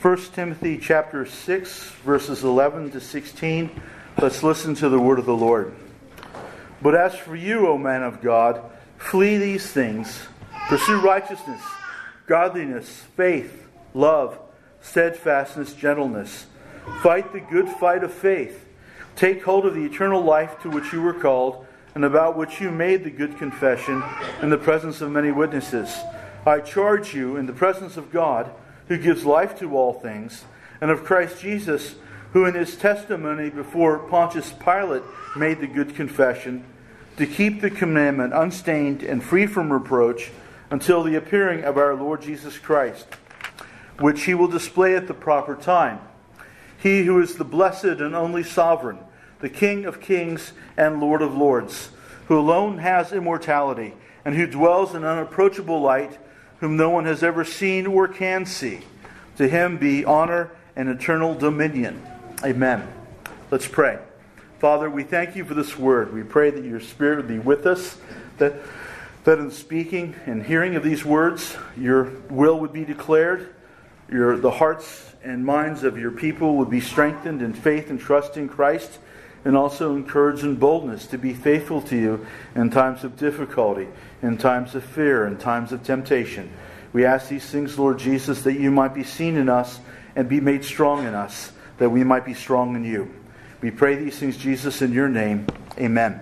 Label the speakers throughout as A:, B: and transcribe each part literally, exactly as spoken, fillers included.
A: First Timothy chapter six, verses eleven to sixteen. Let's listen to the word of the Lord. But as for you, O man of God, flee these things. Pursue righteousness, godliness, faith, love, steadfastness, gentleness. Fight the good fight of faith. Take hold of the eternal life to which you were called, and about which you made the good confession in the presence of many witnesses. I charge you in the presence of God, who gives life to all things, and of Christ Jesus, who in his testimony before Pontius Pilate made the good confession, to keep the commandment unstained and free from reproach until the appearing of our Lord Jesus Christ, which he will display at the proper time. He who is the blessed and only sovereign, the King of kings and Lord of lords, who alone has immortality, and who dwells in unapproachable light, whom no one has ever seen or can see. To him be honor and eternal dominion. Amen. Let's pray. Father, we thank you for this word. We pray that your Spirit would be with us, that, that in speaking and hearing of these words, your will would be declared, your, the hearts and minds of your people would be strengthened in faith and trust in Christ, and also encouraged in boldness to be faithful to you in times of difficulty, in times of fear, in times of temptation. We ask these things, Lord Jesus, that you might be seen in us and be made strong in us, that we might be strong in you. We pray these things, Jesus, in your name. Amen.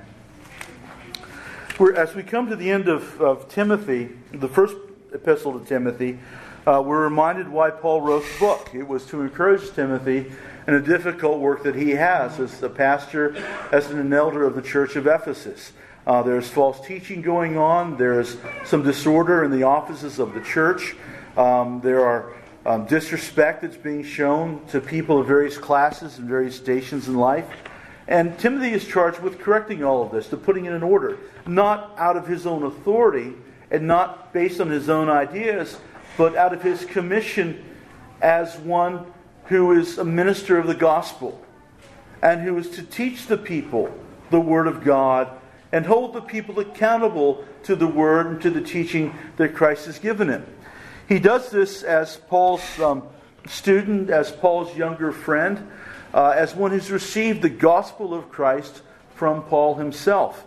A: We're, as we come to the end of, of Timothy, the first epistle to Timothy, uh, we're reminded why Paul wrote the book. It was to encourage Timothy in a difficult work that he has as a pastor, as an elder of the church of Ephesus. Uh, there's false teaching going on. There's some disorder in the offices of the church. Um, there are um, disrespect that's being shown to people of various classes and various stations in life. And Timothy is charged with correcting all of this, to putting it in order. Not out of his own authority and not based on his own ideas, but out of his commission as one who is a minister of the gospel and who is to teach the people the Word of God and hold the people accountable to the Word and to the teaching that Christ has given him. He does this as Paul's um, student, as Paul's younger friend, uh, as one who's received the gospel of Christ from Paul himself.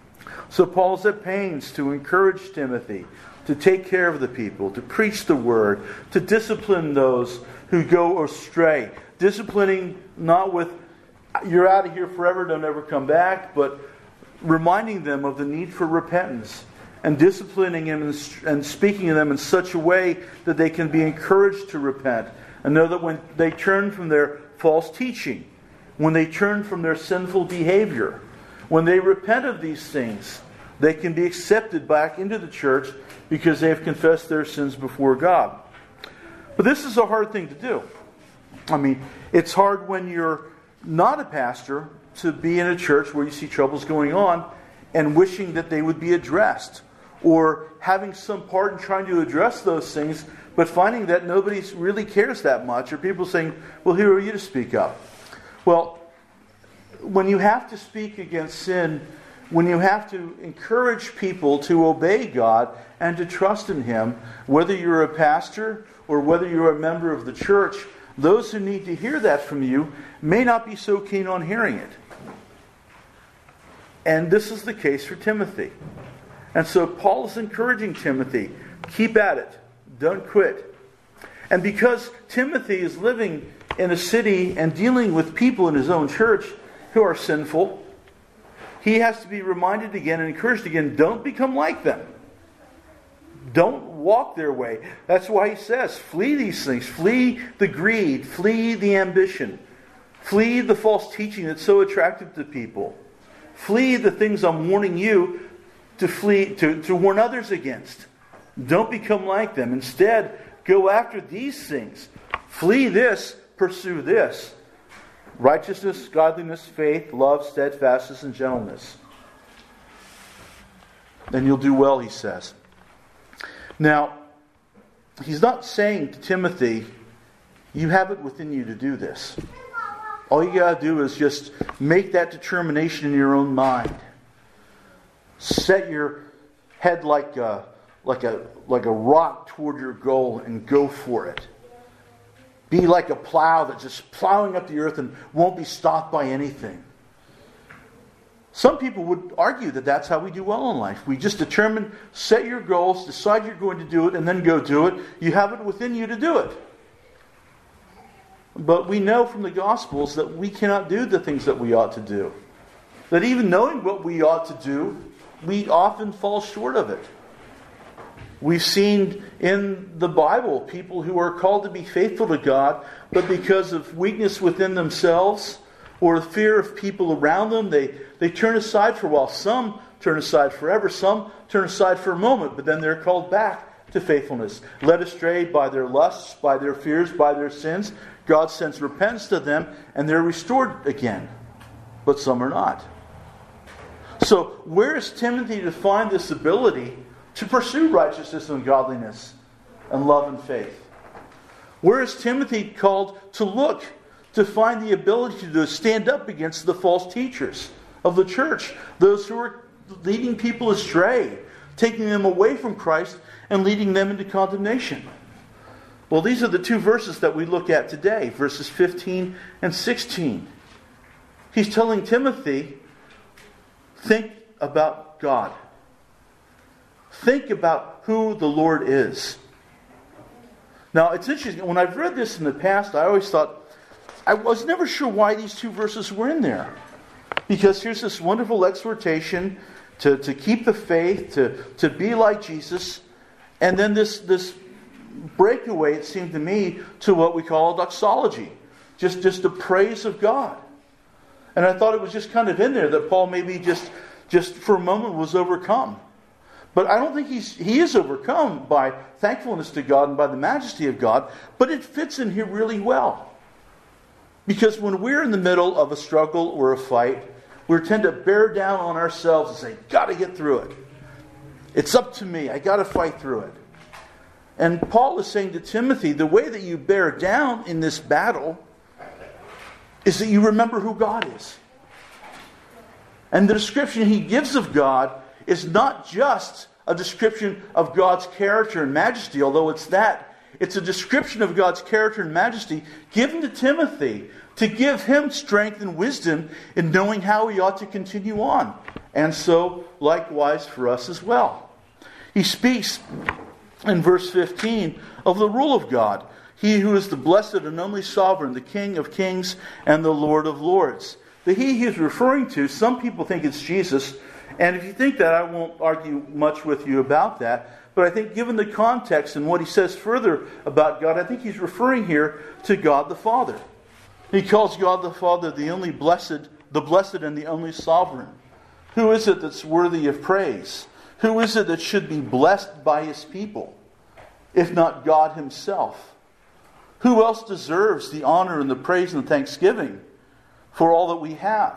A: So Paul's at pains to encourage Timothy to take care of the people, to preach the Word, to discipline those who go astray. Disciplining not with, you're out of here forever, don't ever come back, but reminding them of the need for repentance and disciplining them and speaking to them in such a way that they can be encouraged to repent and know that when they turn from their false teaching, when they turn from their sinful behavior, when they repent of these things, they can be accepted back into the church because they have confessed their sins before God. But this is a hard thing to do. I mean, it's hard when you're not a pastor to be in a church where you see troubles going on and wishing that they would be addressed, or having some part in trying to address those things, but finding that nobody really cares that much, or people saying, well, who are you to speak up? Well, when you have to speak against sin, when you have to encourage people to obey God and to trust in Him, whether you're a pastor or whether you're a member of the church, those who need to hear that from you may not be so keen on hearing it. And this is the case for Timothy. And so Paul is encouraging Timothy, keep at it, don't quit. And because Timothy is living in a city and dealing with people in his own church who are sinful, he has to be reminded again and encouraged again, don't become like them. Don't walk their way. That's why he says, flee these things. Flee the greed. Flee the ambition. Flee the false teaching that's so attractive to people. Flee the things I'm warning you to flee, to, to warn others against. Don't become like them. Instead, go after these things. Flee this, pursue this. Righteousness, godliness, faith, love, steadfastness, and gentleness. Then you'll do well, he says. Now, he's not saying to Timothy, you have it within you to do this. All you got to do is just make that determination in your own mind. Set your head like a, like a, like a rock toward your goal and go for it. be like a plow that's just plowing up the earth and won't be stopped by anything. Some people would argue that that's how we do well in life. We just determine, set your goals, decide you're going to do it, and then go do it. You have it within you to do it. But we know from the Gospels that we cannot do the things that we ought to do. That even knowing what we ought to do, we often fall short of it. We've seen in the Bible people who are called to be faithful to God, but because of weakness within themselves or the fear of people around them, they, they turn aside for a while. Some turn aside forever. Some turn aside for a moment, but then they're called back to faithfulness. Led astray by their lusts, by their fears, by their sins, God sends repentance to them, and they're restored again. But some are not. So where is Timothy to find this ability to pursue righteousness and godliness and love and faith? Where is Timothy called to look to find the ability to stand up against the false teachers of the church, those who are leading people astray, taking them away from Christ and leading them into condemnation? Well, these are the two verses that we look at today, verses fifteen and sixteen. He's telling Timothy, think about God. Think about who the Lord is. Now, it's interesting. When I've read this in the past, I always thought, I was never sure why these two verses were in there. Because here's this wonderful exhortation to, to keep the faith, to, to be like Jesus. And then this, this breakaway, it seemed to me, to what we call a doxology. Just, just the praise of God. And I thought it was just kind of in there that Paul maybe just, just for a moment was overcome. But I don't think he's, he is overcome by thankfulness to God and by the majesty of God. But it fits in here really well. Because when we're in the middle of a struggle or a fight, we tend to bear down on ourselves and say, got to get through it. It's up to me. I got to fight through it. And Paul is saying to Timothy, the way that you bear down in this battle is that you remember who God is. And the description he gives of God is not just a description of God's character and majesty, although it's that. It's a description of God's character and majesty given to Timothy to give him strength and wisdom in knowing how he ought to continue on. And so, likewise for us as well. He speaks in verse fifteen of the rule of God. He who is the blessed and only sovereign, the King of kings and the Lord of lords. The he he is referring to, some people think it's Jesus. And if you think that, I won't argue much with you about that. But I think given the context and what he says further about God, I think he's referring here to God the Father. He calls God the Father the only blessed, the blessed and the only sovereign. Who is it that's worthy of praise? Who is it that should be blessed by his people, if not God himself? Who else deserves the honor and the praise and thanksgiving for all that we have?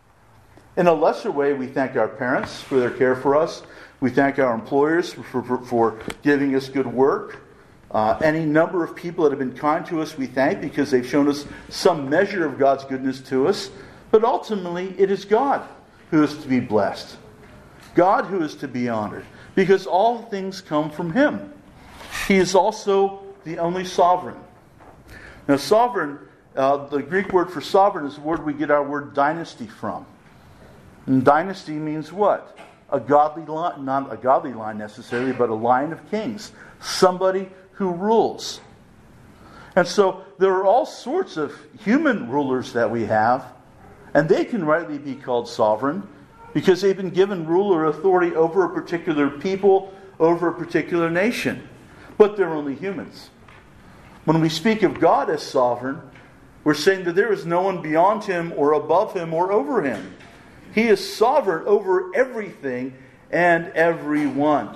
A: In a lesser way, we thank our parents for their care for us. We thank our employers for, for, for giving us good work. Uh, any number of people that have been kind to us, we thank because they've shown us some measure of God's goodness to us. But ultimately, it is God who is to be blessed. God who is to be honored. Because all things come from Him. He is also the only sovereign. Now, sovereign, uh, the Greek word for sovereign is the word we get our word dynasty from. And dynasty means what? A godly line, not a godly line necessarily, but a line of kings. Somebody who rules. And so there are all sorts of human rulers that we have, and they can rightly be called sovereign because they've been given rule or authority over a particular people, over a particular nation. But they're only humans. When we speak of God as sovereign, we're saying that there is no one beyond Him or above Him or over Him. He is sovereign over everything and everyone.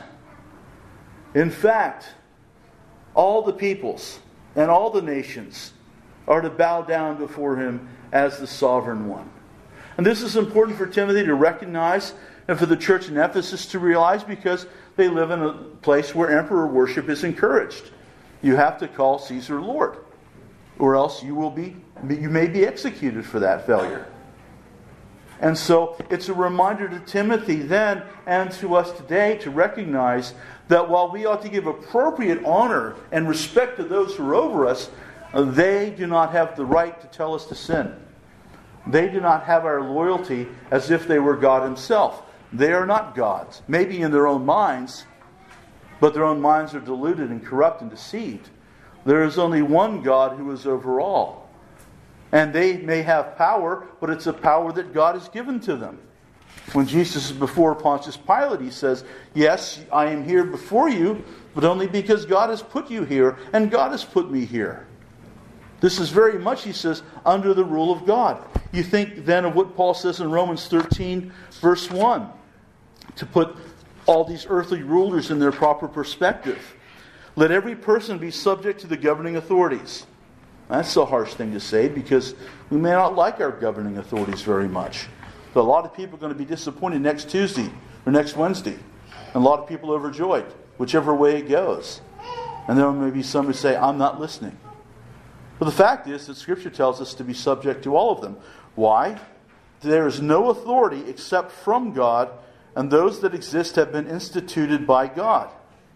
A: In fact, all the peoples and all the nations are to bow down before Him as the sovereign one. And this is important for Timothy to recognize and for the church in Ephesus to realize because they live in a place where emperor worship is encouraged. You have to call Caesar Lord, or else you will be you may be executed for that failure. And so it's a reminder to Timothy then and to us today to recognize that while we ought to give appropriate honor and respect to those who are over us, They do not have the right to tell us to sin. They do not have our loyalty as if they were God Himself. They are not gods. Maybe in their own minds, but their own minds are deluded and corrupt and deceived. There is only one God who is over all. And they may have power, but it's a power that God has given to them. When Jesus is before Pontius Pilate, He says, yes, I am here before you, but only because God has put you here, and God has put me here. This is very much, he says, under the rule of God. You think then of what Paul says in Romans thirteen, verse one, to put all these earthly rulers in their proper perspective. Let every person be subject to the governing authorities. That's a harsh thing to say, because we may not like our governing authorities very much. But a lot of people are going to be disappointed next Tuesday or next Wednesday. And a lot of people overjoyed, whichever way it goes. And there may be some who say, I'm not listening. But the fact is that Scripture tells us to be subject to all of them. Why? There is no authority except from God, and those that exist have been instituted by God.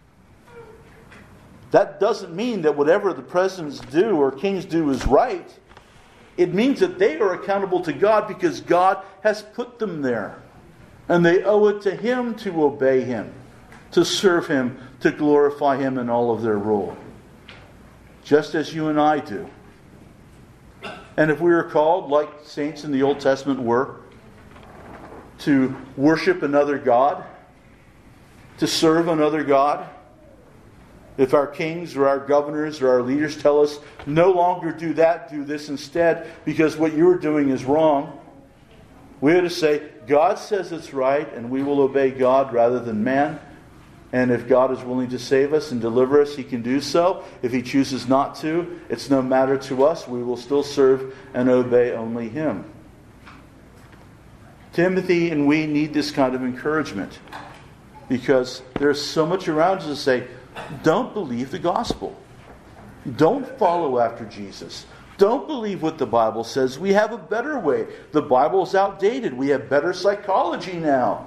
A: That doesn't mean that whatever the presidents do or kings do is right. It means that they are accountable to God because God has put them there. And they owe it to Him to obey Him, to serve Him, to glorify Him in all of their rule. Just as you and I do. And if we are called, like saints in the Old Testament were, to worship another God, to serve another God, if our kings or our governors or our leaders tell us, no longer do that, do this instead, because what you're doing is wrong, we ought to say, God says it's right, and we will obey God rather than man. And if God is willing to save us and deliver us, He can do so. If He chooses not to, it's no matter to us. We will still serve and obey only Him. Timothy and we need this kind of encouragement, because there's so much around us to say, don't believe the gospel. Don't follow after Jesus. Don't believe what the Bible says. We have a better way. The Bible is outdated. We have better psychology now.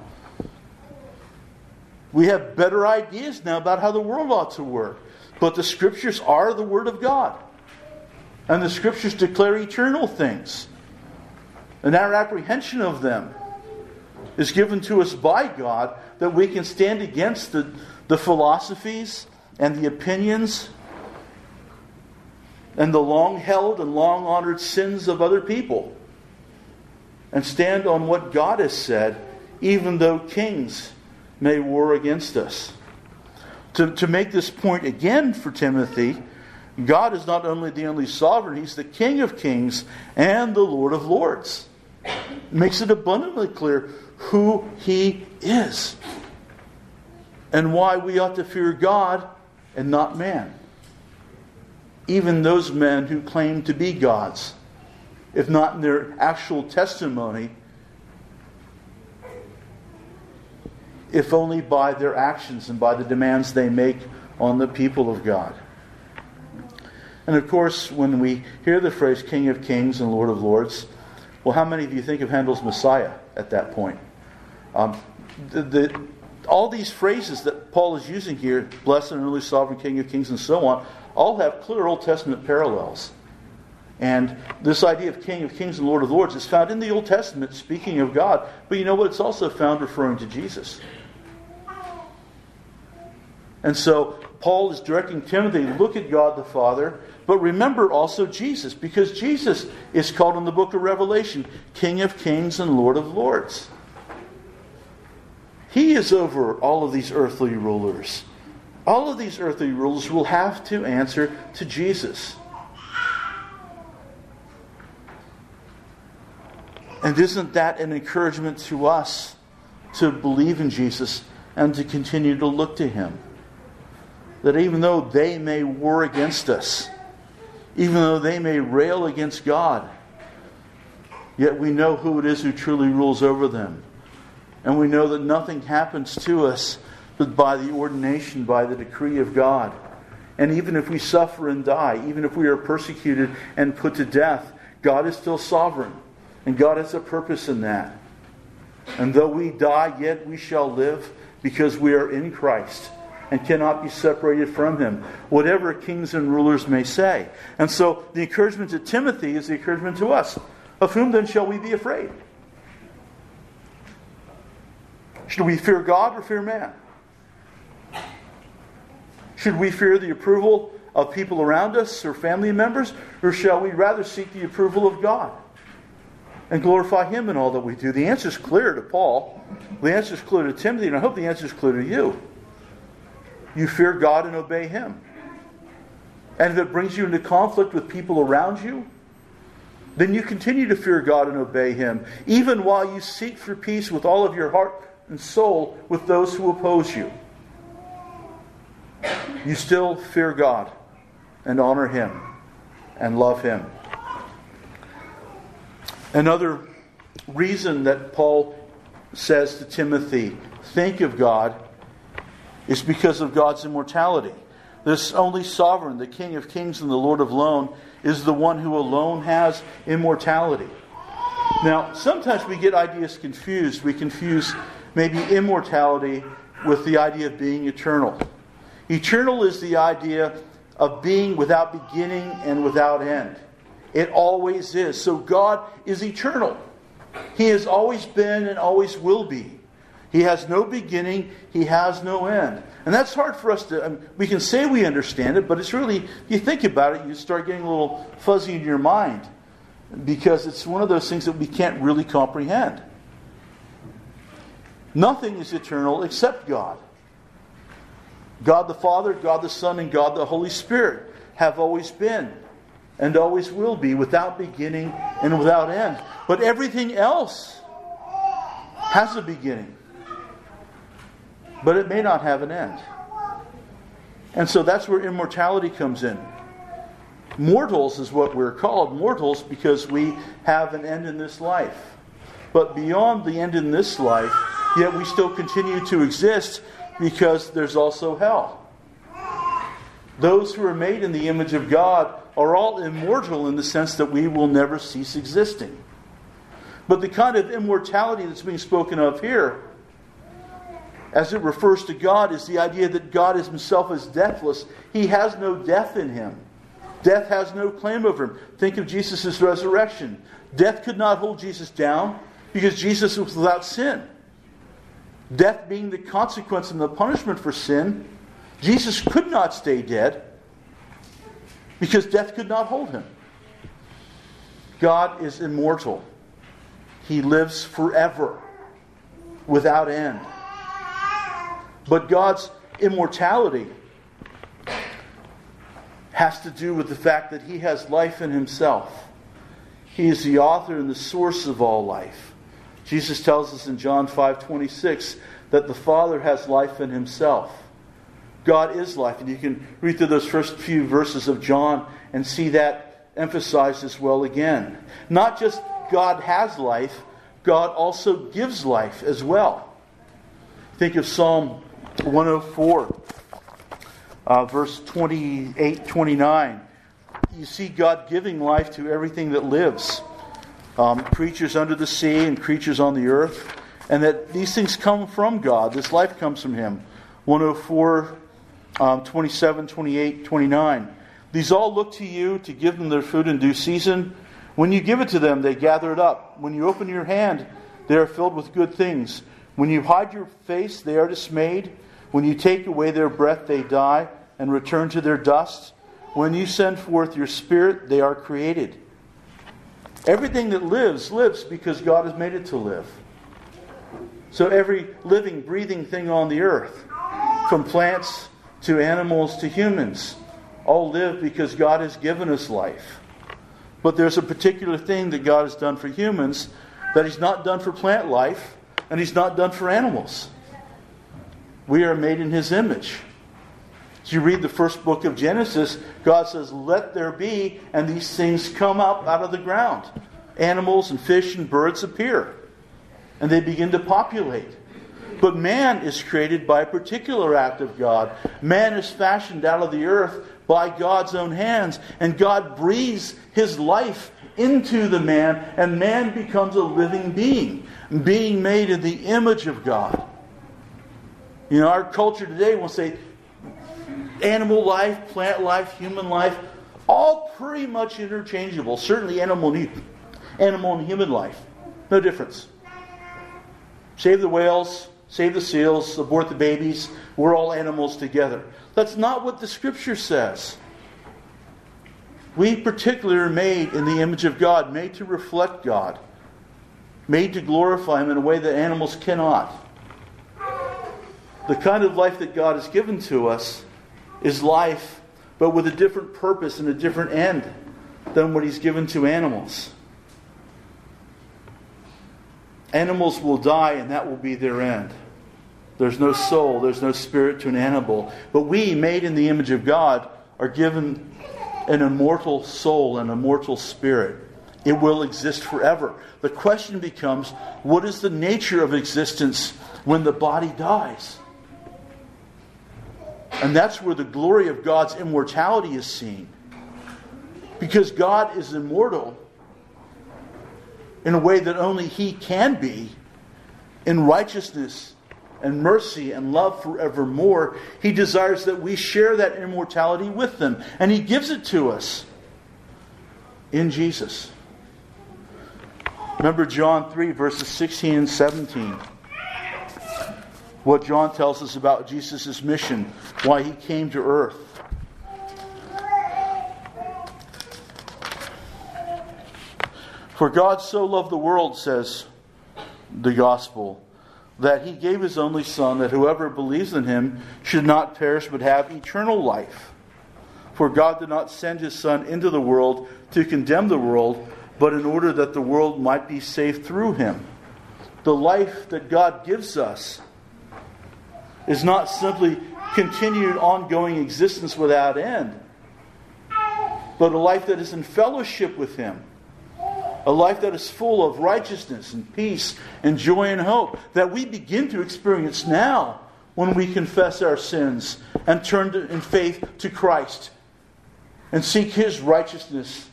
A: We have better ideas now about how the world ought to work. But the Scriptures are the Word of God. And the Scriptures declare eternal things. And our apprehension of them is given to us by God, that we can stand against the, the philosophies and the opinions and the long-held and long-honored sins of other people. And stand on what God has said, even though kings may war against us. To, to make this point again for Timothy, God is not only the only sovereign, He's the King of kings and the Lord of lords. It makes it abundantly clear who He is and why we ought to fear God and not man. Even those men who claim to be gods, if not in their actual testimony, if only by their actions and by the demands they make on the people of God. And of course, when we hear the phrase King of Kings and Lord of Lords, well, how many of you think of Handel's Messiah at that point? Um, the, the, all these phrases that Paul is using here, blessed and only sovereign King of Kings and so on, all have clear Old Testament parallels. And this idea of King of Kings and Lord of Lords is found in the Old Testament, speaking of God. But you know what? It's also found referring to Jesus. And so Paul is directing Timothy, look at God the Father, but remember also Jesus, because Jesus is called in the book of Revelation King of Kings and Lord of Lords. He is over all of these earthly rulers. All of these earthly rulers will have to answer to Jesus. And isn't that an encouragement to us to believe in Jesus and to continue to look to Him? That even though they may war against us, even though they may rail against God, yet we know who it is who truly rules over them. And we know that nothing happens to us but by the ordination, by the decree of God. And even if we suffer and die, even if we are persecuted and put to death, God is still sovereign. And God has a purpose in that. And though we die, yet we shall live, because we are in Christ. and cannot be separated from Him, whatever kings and rulers may say. And so the encouragement to Timothy is the encouragement to us. Of whom then shall we be afraid? Should we fear God or fear man? Should we fear the approval of people around us or family members? Or shall we rather seek the approval of God and glorify Him in all that we do? The answer is clear to Paul. The answer is clear to Timothy, and I hope the answer is clear to you. You fear God and obey Him. And if it brings you into conflict with people around you, then you continue to fear God and obey Him, even while you seek for peace with all of your heart and soul with those who oppose you. You still fear God and honor Him and love Him. Another reason that Paul says to Timothy, think of God, is because of God's immortality. This only sovereign, the King of Kings and the Lord of Lords, is the one who alone has immortality. Now, sometimes we get ideas confused. We confuse maybe immortality with the idea of being eternal. Eternal is the idea of being without beginning and without end. It always is. So God is eternal. He has always been and always will be. He has no beginning. He has no end. And that's hard for us to... I mean, we can say we understand it, but it's really... If you think about it, you start getting a little fuzzy in your mind. Because it's one of those things that we can't really comprehend. Nothing is eternal except God. God the Father, God the Son, and God the Holy Spirit have always been and always will be, without beginning and without end. But everything else has a beginning, but it may not have an end. And so that's where immortality comes in. Mortals is what we're called. Mortals because we have an end in this life. But beyond the end in this life, yet we still continue to exist, because there's also hell. Those who are made in the image of God are all immortal in the sense that we will never cease existing. But the kind of immortality that's being spoken of here, as it refers to God, is the idea that God is Himself is deathless. He has no death in Him. Death has no claim over Him. Think of Jesus' resurrection. Death could not hold Jesus down because Jesus was without sin. Death being the consequence and the punishment for sin, Jesus could not stay dead because death could not hold Him. God is immortal. He lives forever, without end. But God's immortality has to do with the fact that He has life in Himself. He is the author and the source of all life. Jesus tells us in John five twenty-six that the Father has life in Himself. God is life. And you can read through those first few verses of John and see that emphasized as well again. Not just God has life, God also gives life as well. Think of Psalm one oh four, uh, verse twenty-eight twenty-nine. You see God giving life to everything that lives. Um, creatures under the sea and creatures on the earth. And that these things come from God. This life comes from Him. one oh four, um, twenty-seven, twenty-eight, twenty-nine. These all look to you to give them their food in due season. When you give it to them, they gather it up. When you open your hand, they are filled with good things. When you hide your face, they are dismayed. When you take away their breath, they die and return to their dust. When you send forth your Spirit, they are created. Everything that lives, lives because God has made it to live. So every living, breathing thing on the earth, from plants to animals to humans, all live because God has given us life. But there's a particular thing that God has done for humans that He's not done for plant life, and He's not done for animals. We are made in His image. As you read the first book of Genesis, God says, let there be, and these things come up out of the ground. Animals and fish and birds appear, and they begin to populate. But man is created by a particular act of God. Man is fashioned out of the earth by God's own hands, and God breathes His life into the man, and man becomes a living being, being made in the image of God. You know, our culture today will say, animal life, plant life, human life, all pretty much interchangeable. Certainly animal, animal and human life. No difference. Save the whales, save the seals, abort the babies. We're all animals together. That's not what the Scripture says. We particularly are made in the image of God, made to reflect God, made to glorify Him in a way that animals cannot. The kind of life that God has given to us is life, but with a different purpose and a different end than what He's given to animals. Animals will die, and that will be their end. There's no soul, there's no spirit to an animal. But we, made in the image of God, are given an immortal soul and immortal spirit. It will exist forever. The question becomes, what is the nature of existence when the body dies? And that's where the glory of God's immortality is seen. Because God is immortal in a way that only He can be, in righteousness and mercy and love forevermore. He desires that we share that immortality with them. And He gives it to us in Jesus. Remember John three, verses sixteen and seventeen. What John tells us about Jesus' mission, why He came to earth. For God so loved the world, says the Gospel, that He gave His only Son, that whoever believes in Him should not perish but have eternal life. For God did not send His Son into the world to condemn the world, but in order that the world might be saved through Him. The life that God gives us is not simply continued ongoing existence without end, but a life that is in fellowship with Him. A life that is full of righteousness and peace and joy and hope that we begin to experience now when we confess our sins and turn to, in faith to Christ and seek His righteousness.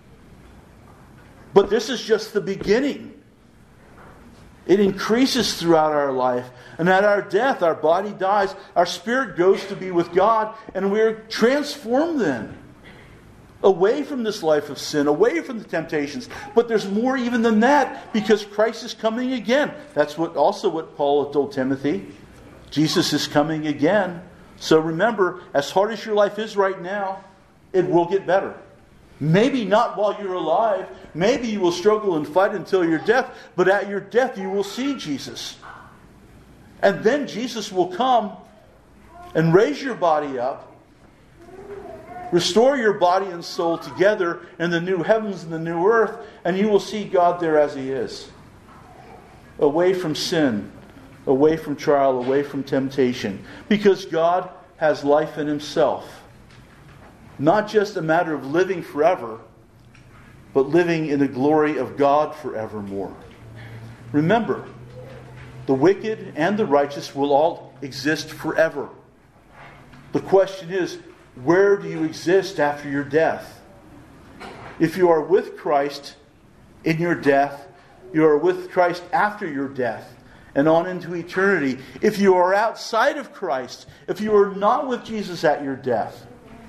A: But this is just the beginning. It increases throughout our life. And at our death, our body dies, our spirit goes to be with God, and we're transformed then. Away from this life of sin, away from the temptations. But there's more even than that, because Christ is coming again. That's what also what Paul told Timothy. Jesus is coming again. So remember, as hard as your life is right now, it will get better. Maybe not while you're alive. Maybe you will struggle and fight until your death. But at your death you will see Jesus. And then Jesus will come and raise your body up. Restore your body and soul together in the new heavens and the new earth. And you will see God there as He is. Away from sin. Away from trial. Away from temptation. Because God has life in Himself. Not just a matter of living forever, but living in the glory of God forevermore. Remember, the wicked and the righteous will all exist forever. The question is, where do you exist after your death? If you are with Christ in your death, you are with Christ after your death and on into eternity. If you are outside of Christ, if you are not with Jesus at your death,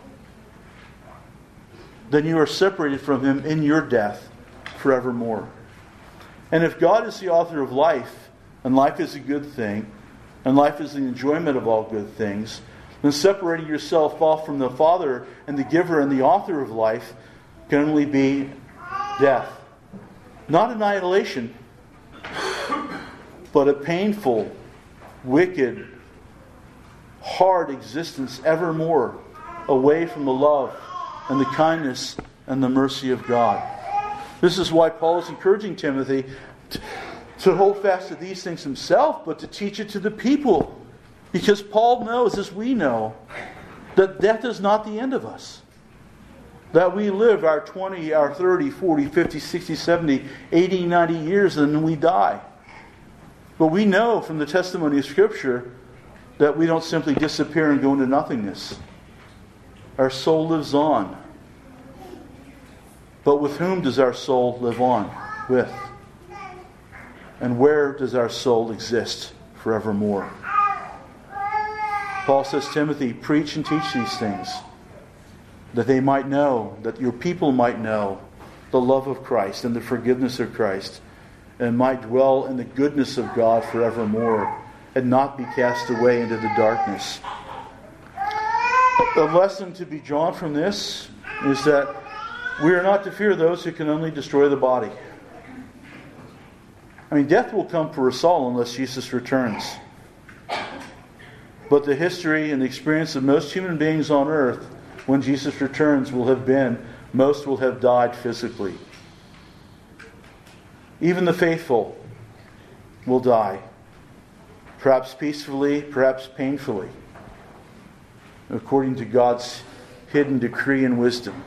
A: then you are separated from Him in your death forevermore. And if God is the author of life, and life is a good thing, and life is the enjoyment of all good things, then separating yourself off from the Father and the giver and the author of life can only be death. Not annihilation, but a painful, wicked, hard existence evermore away from the love and the kindness and the mercy of God. This is why Paul is encouraging Timothy to, to hold fast to these things himself, but to teach it to the people. Because Paul knows, as we know, that death is not the end of us. That we live our twenty, our thirty, forty, fifty, sixty, seventy, eighty, ninety years and then we die. But we know from the testimony of Scripture that we don't simply disappear and go into nothingness. Our soul lives on. But with whom does our soul live on? With. And where does our soul exist forevermore? Paul says, Timothy, preach and teach these things, that they might know, that your people might know the love of Christ and the forgiveness of Christ, and might dwell in the goodness of God forevermore, and not be cast away into the darkness. The lesson to be drawn from this is that we are not to fear those who can only destroy the body. I mean, death will come for us all unless Jesus returns. But the history and the experience of most human beings on earth when Jesus returns will have been, most will have died physically. Even the faithful will die. Perhaps peacefully, perhaps painfully, according to God's hidden decree and wisdom.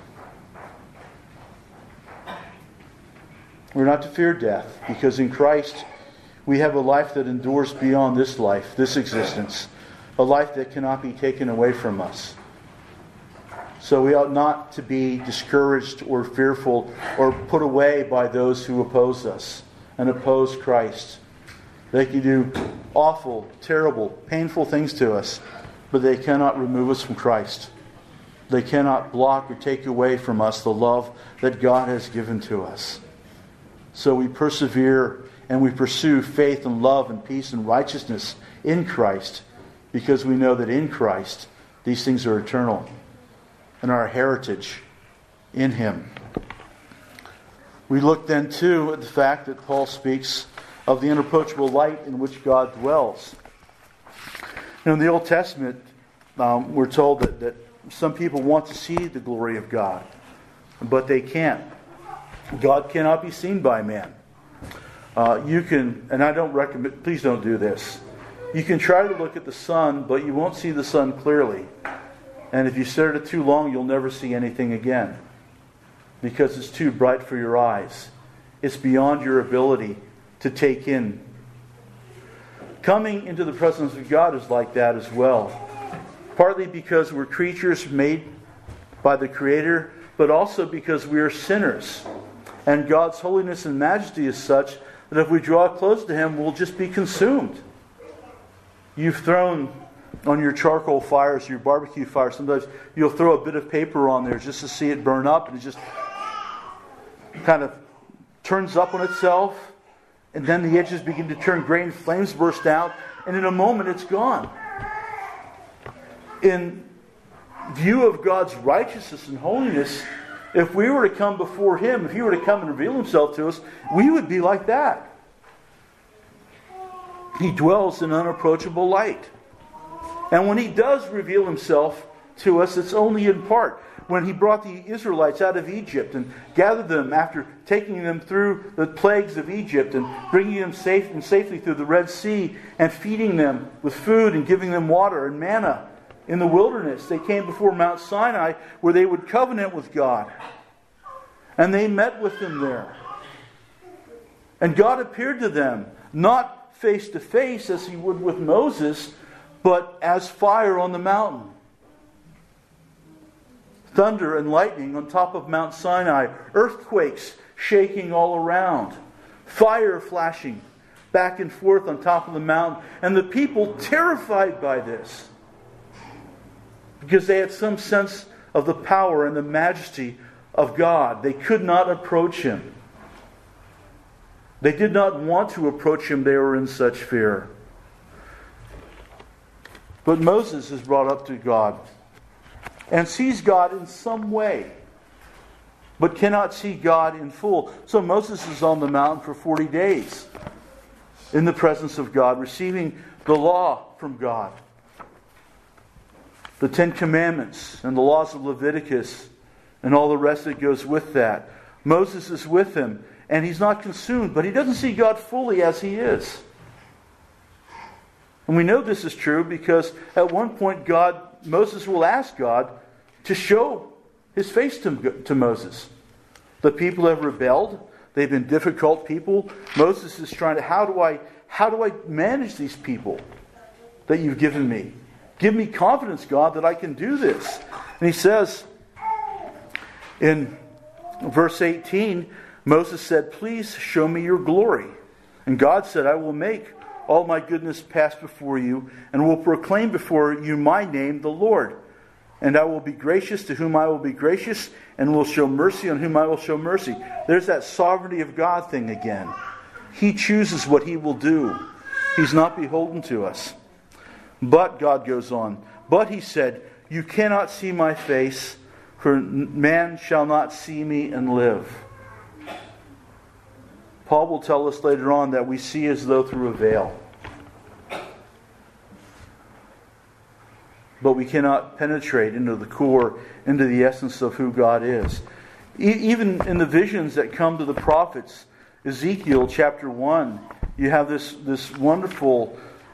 A: We're not to fear death, because in Christ we have a life that endures beyond this life, this existence, a life that cannot be taken away from us. So we ought not to be discouraged or fearful or put away by those who oppose us and oppose Christ. They can do awful, terrible, painful things to us, but they cannot remove us from Christ. They cannot block or take away from us the love that God has given to us. So we persevere and we pursue faith and love and peace and righteousness in Christ, because we know that in Christ these things are eternal and our heritage in Him. We look then too at the fact that Paul speaks of the unapproachable light in which God dwells. Now, in the Old Testament, um, we're told that, that some people want to see the glory of God, but they can't. God cannot be seen by man. Uh, you can, and I don't recommend, please don't do this. You can try to look at the sun, but you won't see the sun clearly. And if you stare at it too long, you'll never see anything again, because it's too bright for your eyes. It's beyond your ability to take in. Coming into the presence of God is like that as well. Partly because we're creatures made by the Creator, but also because we are sinners. And God's holiness and majesty is such that if we draw close to Him, we'll just be consumed. You've thrown on your charcoal fires, your barbecue fire, sometimes you'll throw a bit of paper on there just to see it burn up, and it just kind of turns up on itself, and then the edges begin to turn gray and flames burst out, and in a moment it's gone. In view of God's righteousness and holiness, if we were to come before Him, if He were to come and reveal Himself to us, we would be like that. He dwells in unapproachable light. And when He does reveal Himself to us, it's only in part. When He brought the Israelites out of Egypt and gathered them after taking them through the plagues of Egypt and bringing them safe and safely through the Red Sea and feeding them with food and giving them water and manna in the wilderness, they came before Mount Sinai where they would covenant with God. And they met with Him there. And God appeared to them, not face to face as He would with Moses, but as fire on the mountain. Thunder and lightning on top of Mount Sinai. Earthquakes shaking all around. Fire flashing back and forth on top of the mountain. And the people terrified by this, because they had some sense of the power and the majesty of God. They could not approach Him. They did not want to approach Him. They were in such fear. But Moses is brought up to God and sees God in some way, but cannot see God in full. So Moses is on the mountain for forty days in the presence of God, receiving the law from God. The Ten Commandments and the laws of Leviticus and all the rest that goes with that. Moses is with him, and he's not consumed, but he doesn't see God fully as He is. And we know this is true because at one point God, Moses will ask God to show His face to, to Moses. The people have rebelled. They've been difficult people. Moses is trying to, how do I, how do I manage these people that you've given me? Give me confidence, God, that I can do this. And he says in verse eighteen, Moses said, "Please show me your glory." And God said, "I will make all my goodness pass before you, and will proclaim before you my name, the Lord. And I will be gracious to whom I will be gracious, and will show mercy on whom I will show mercy. There's that sovereignty of God thing again. He chooses what He will do. He's not beholden to us. But, God goes on, but He said, you cannot see my face, for man shall not see me and live. Paul will tell us later on that we see as though through a veil. But we cannot penetrate into the core, into the essence of who God is. E- even in the visions that come to the prophets, Ezekiel chapter one, you have this, this wonderful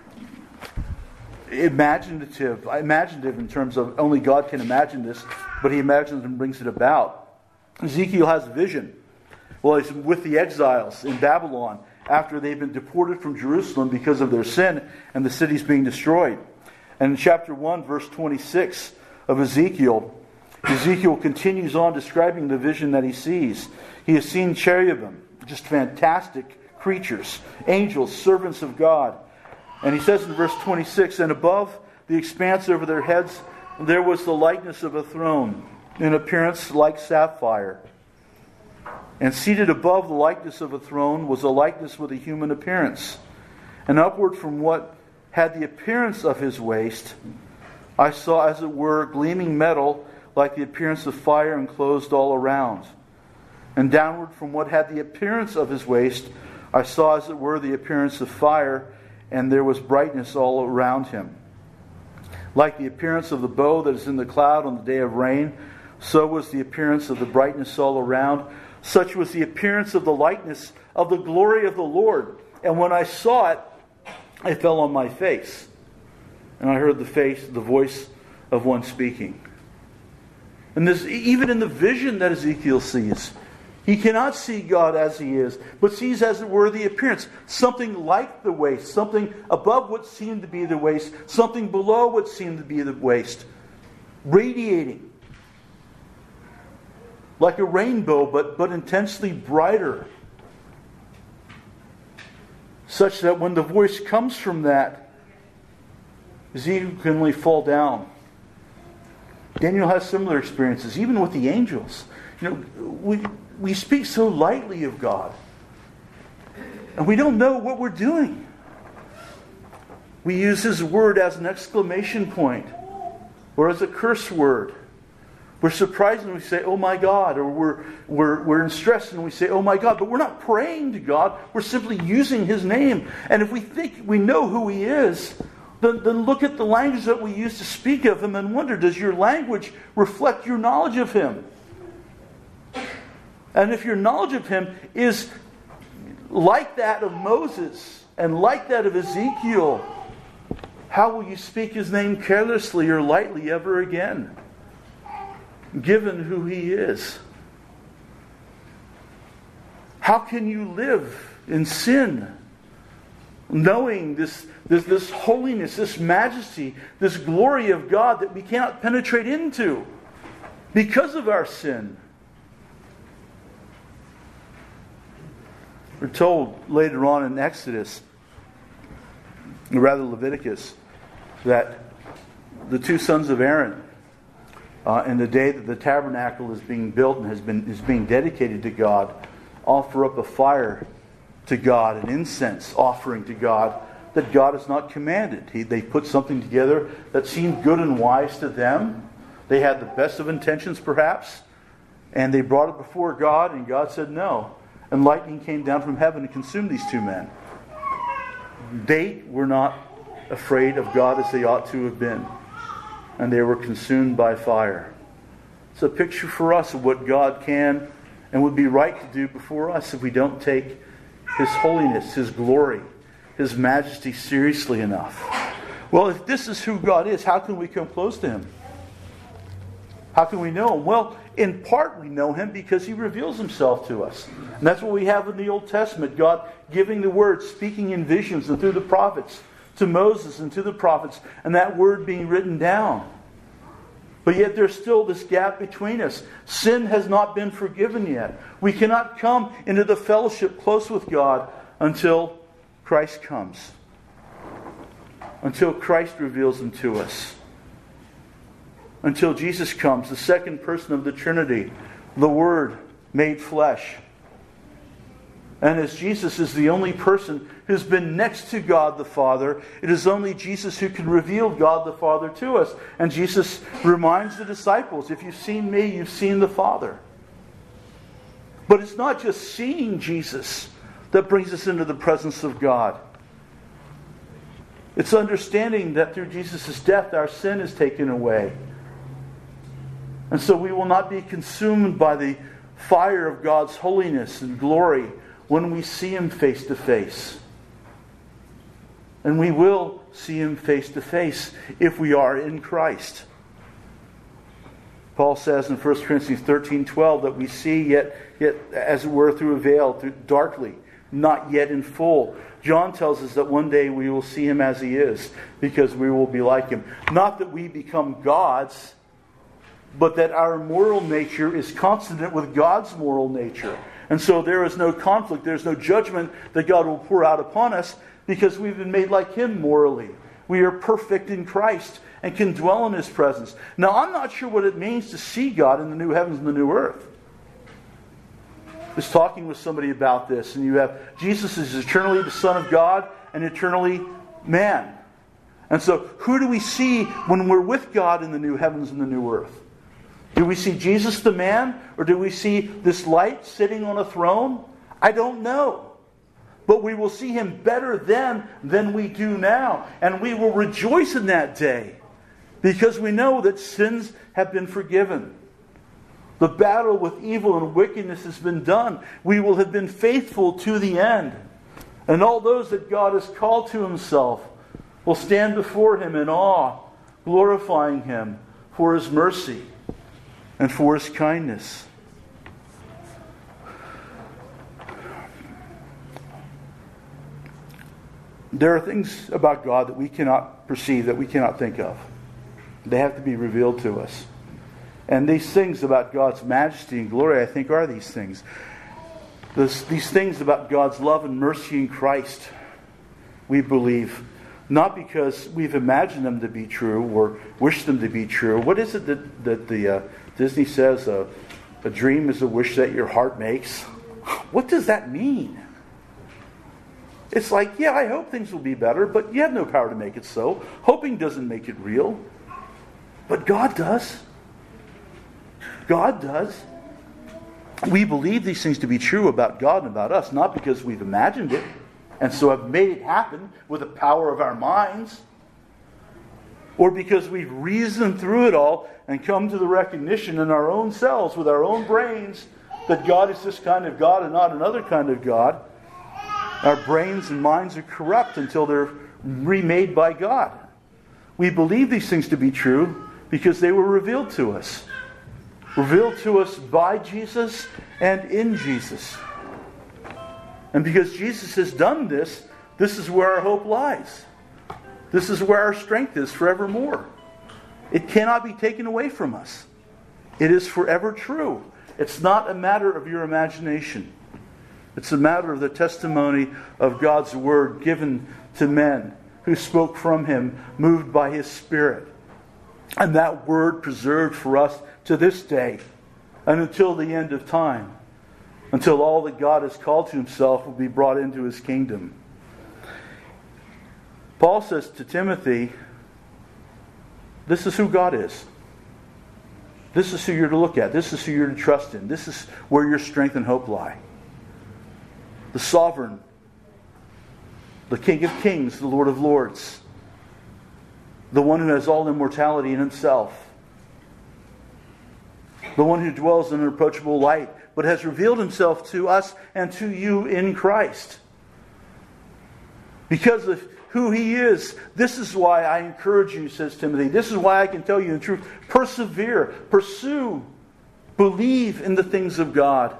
A: imaginative, imaginative in terms of only God can imagine this, but He imagines and brings it about. Ezekiel has a vision. Well, he's with the exiles in Babylon after they've been deported from Jerusalem because of their sin and the city's being destroyed. And in chapter one, verse twenty-six of Ezekiel, Ezekiel continues on describing the vision that he sees. He has seen cherubim, just fantastic creatures, angels, servants of God. And he says in verse twenty-six, and above the expanse over their heads there was the likeness of a throne, in appearance like sapphire. And seated above the likeness of a throne was a likeness with a human appearance. And upward from what had the appearance of his waist, I saw as it were gleaming metal like the appearance of fire enclosed all around. And downward from what had the appearance of his waist, I saw as it were the appearance of fire, and there was brightness all around him. Like the appearance of the bow that is in the cloud on the day of rain, so was the appearance of the brightness all around. Such was the appearance of the likeness of the glory of the Lord. And when I saw it, I fell on my face. And I heard the face, the voice of one speaking. And this, even in the vision that Ezekiel sees, he cannot see God as He is, but sees as it were the appearance. Something like the waist, something above what seemed to be the waist, something below what seemed to be the waist, radiating like a rainbow, but, but intensely brighter. Such that when the voice comes from that, Ezekiel can only fall down. Daniel has similar experiences, even with the angels. You know, we, we speak so lightly of God, and we don't know what we're doing. We use His word as an exclamation point, or as a curse word. We're surprised and we say, oh my God, or we're, we're, we're in stress and we say, oh my God, but we're not praying to God, we're simply using His name. And if we think we know who He is, then, then look at the language that we use to speak of Him and wonder, does your language reflect your knowledge of Him? And if your knowledge of Him is like that of Moses and like that of Ezekiel, how will you speak His name carelessly or lightly ever again, given who He is? How can you live in sin, knowing this, this, this holiness, this majesty, this glory of God that we cannot penetrate into because of our sin? We're told later on in Exodus, or rather Leviticus, that the two sons of Aaron, Uh, and the day that the tabernacle is being built and has been is being dedicated to God, offer up a fire to God, an incense offering to God that God has not commanded. He, they put something together that seemed good and wise to them. They had the best of intentions, perhaps, and they brought it before God, and God said no. And lightning came down from heaven and consumed these two men. They were not afraid of God as they ought to have been, and they were consumed by fire. It's a picture for us of what God can and would be right to do before us if we don't take His holiness, His glory, His majesty seriously enough. Well, if this is who God is, how can we come close to Him? How can we know Him? Well, in part we know Him because He reveals Himself to us. And that's what we have in the Old Testament. God giving the Word, speaking in visions and through the prophets, to Moses and to the prophets, and that Word being written down. But yet there's still this gap between us. Sin has not been forgiven yet. We cannot come into the fellowship close with God until Christ comes. until Christ reveals them to us. Until Jesus comes, the second person of the Trinity, the Word made flesh. And as Jesus is the only person who's been next to God the Father, it is only Jesus who can reveal God the Father to us. And Jesus reminds the disciples, if you've seen me, you've seen the Father. But it's not just seeing Jesus that brings us into the presence of God. It's understanding that through Jesus' death our sin is taken away. And so we will not be consumed by the fire of God's holiness and glory when we see Him face to face. And we will see Him face to face if we are in Christ. Paul says in First Corinthians thirteen twelve that we see yet, yet as it were through a veil, through darkly, not yet in full. John tells us that one day we will see Him as He is, because we will be like Him. Not that we become gods, but that our moral nature is consonant with God's moral nature. And so there is no conflict, there's no judgment that God will pour out upon us, because we've been made like Him morally. We are perfect in Christ and can dwell in His presence. Now, I'm not sure what it means to see God in the new heavens and the new earth. I was talking with somebody about this, and you have Jesus is eternally the Son of God and eternally man. And so, who do we see when we're with God in the new heavens and the new earth? Do we see Jesus the man? Or do we see this light sitting on a throne? I don't know. But we will see Him better then than we do now. And we will rejoice in that day, because we know that sins have been forgiven. The battle with evil and wickedness has been done. We will have been faithful to the end. And all those that God has called to Himself will stand before Him in awe, glorifying Him for His mercy and for His kindness. There are things about God that we cannot perceive, that we cannot think of. They have to be revealed to us. And these things about God's majesty and glory, I think, are these things. This, these things about God's love and mercy in Christ, we believe, not because we've imagined them to be true or wish them to be true. What is it that, that the uh, Disney says, uh, a dream is a wish that your heart makes? What does that mean? It's like, yeah, I hope things will be better, but you have no power to make it so. Hoping doesn't make it real. But God does. God does. We believe these things to be true about God and about us, not because we've imagined it, and so have made it happen with the power of our minds, or because we've reasoned through it all and come to the recognition in our own selves, with our own brains, that God is this kind of God and not another kind of God. Our brains and minds are corrupt until they're remade by God. We believe these things to be true because they were revealed to us. Revealed to us by Jesus and in Jesus. And because Jesus has done this, this is where our hope lies. This is where our strength is forevermore. It cannot be taken away from us. It is forever true. It's not a matter of your imagination. It's a matter of the testimony of God's Word given to men who spoke from Him, moved by His Spirit. And that Word preserved for us to this day and until the end of time. Until all that God has called to Himself will be brought into His kingdom. Paul says to Timothy, this is who God is. This is who you're to look at. This is who you're to trust in. This is where your strength and hope lie. The sovereign, the King of Kings, the Lord of Lords, the one who has all immortality in Himself, the one who dwells in unapproachable light, but has revealed Himself to us and to you in Christ. Because of who He is, this is why I encourage you, says Timothy. This is why I can tell you the truth. Persevere, pursue, believe in the things of God.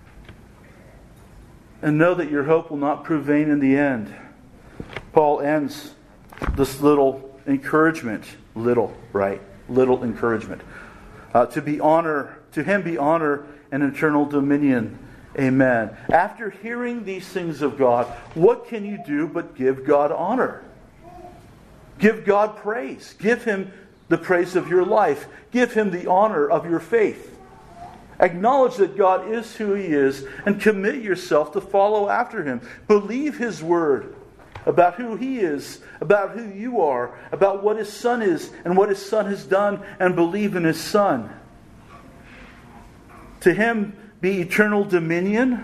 A: And know that your hope will not prove vain in the end. Paul ends this little encouragement, little, right? Little encouragement. Uh, to be honor, to Him be honor and eternal dominion. Amen. After hearing these things of God, what can you do but give God honor? Give God praise. Give Him the praise of your life. Give Him the honor of your faith. Acknowledge that God is who He is and commit yourself to follow after Him. Believe His word about who He is, about who you are, about what His Son is and what His Son has done, and believe in His Son. To Him be eternal dominion.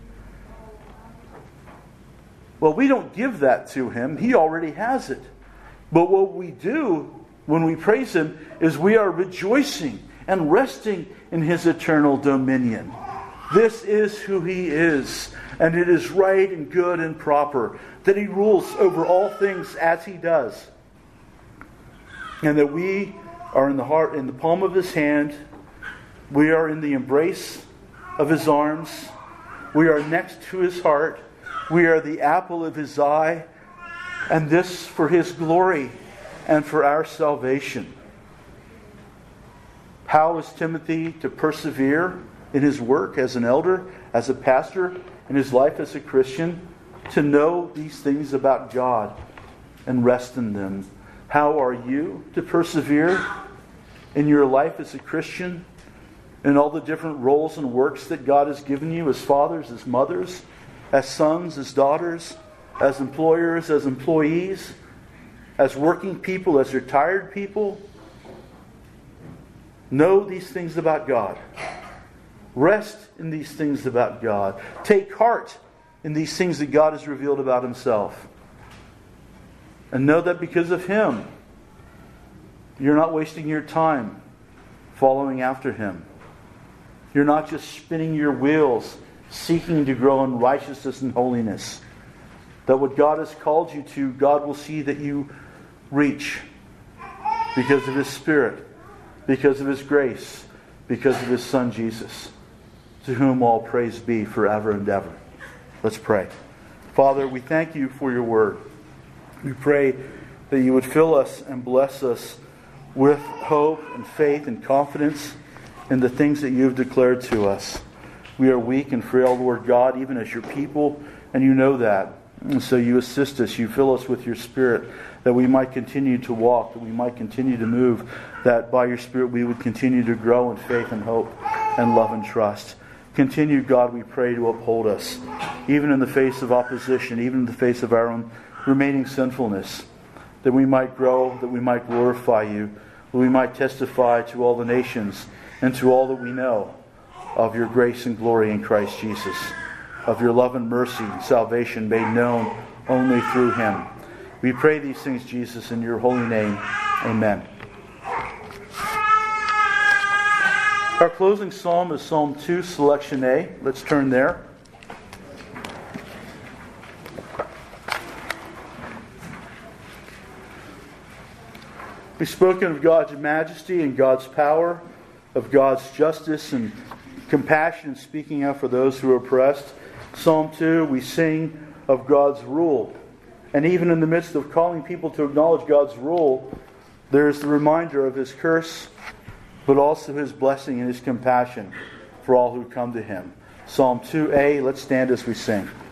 A: Well, we don't give that to Him. He already has it. But what we do when we praise Him is we are rejoicing and resting in His eternal dominion. This is who He is. And it is right and good and proper that He rules over all things as He does. And that we are in the heart, in the palm of His hand. We are in the embrace of His arms. We are next to His heart. We are the apple of His eye. And this for His glory and for our salvation. How is Timothy to persevere in his work as an elder, as a pastor, in his life as a Christian? To know these things about God and rest in them. How are you to persevere in your life as a Christian, in all the different roles and works that God has given you as fathers, as mothers, as sons, as daughters, as employers, as employees, as working people, as retired people? Know these things about God. Rest in these things about God. Take heart in these things that God has revealed about Himself. And know that because of Him, you're not wasting your time following after Him. You're not just spinning your wheels, seeking to grow in righteousness and holiness. That what God has called you to, God will see that you reach because of His Spirit, because of His grace, because of His Son Jesus, to whom all praise be forever and ever. Let's pray. Father, we thank You for Your word. We pray that You would fill us and bless us with hope and faith and confidence in the things that You have declared to us. We are weak and frail, Lord God, even as Your people, and You know that. And so You assist us. You fill us with Your Spirit, that we might continue to walk, that we might continue to move, that by Your Spirit we would continue to grow in faith and hope and love and trust. Continue, God, we pray, to uphold us, even in the face of opposition, even in the face of our own remaining sinfulness, that we might grow, that we might glorify You, that we might testify to all the nations and to all that we know of Your grace and glory in Christ Jesus, of Your love and mercy and salvation made known only through Him. We pray these things, Jesus, in Your holy name. Amen. Our closing psalm is Psalm two, Selection A. Let's turn there. We've spoken of God's majesty and God's power, of God's justice and compassion, speaking out for those who are oppressed. Psalm two, we sing of God's rule. And even in the midst of calling people to acknowledge God's rule, there is the reminder of His curse, but also His blessing and His compassion for all who come to Him. Psalm two A, let's stand as we sing.